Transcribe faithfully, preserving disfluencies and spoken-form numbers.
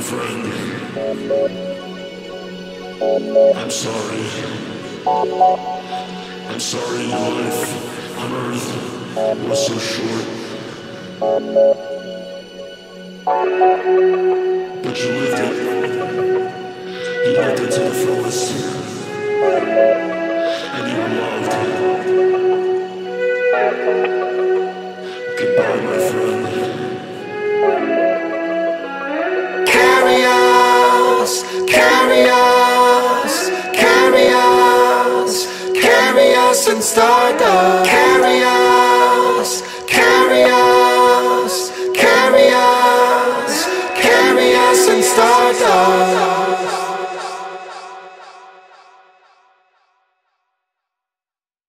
friend. I'm sorry. I'm sorry your life on Earth was so short. But you lived it. You lived it to the fullest. And you were loved. Goodbye, my friend. Carry us, carry us, carry us, carry us in stardust. Carry us, carry us, carry us, carry us in stardust.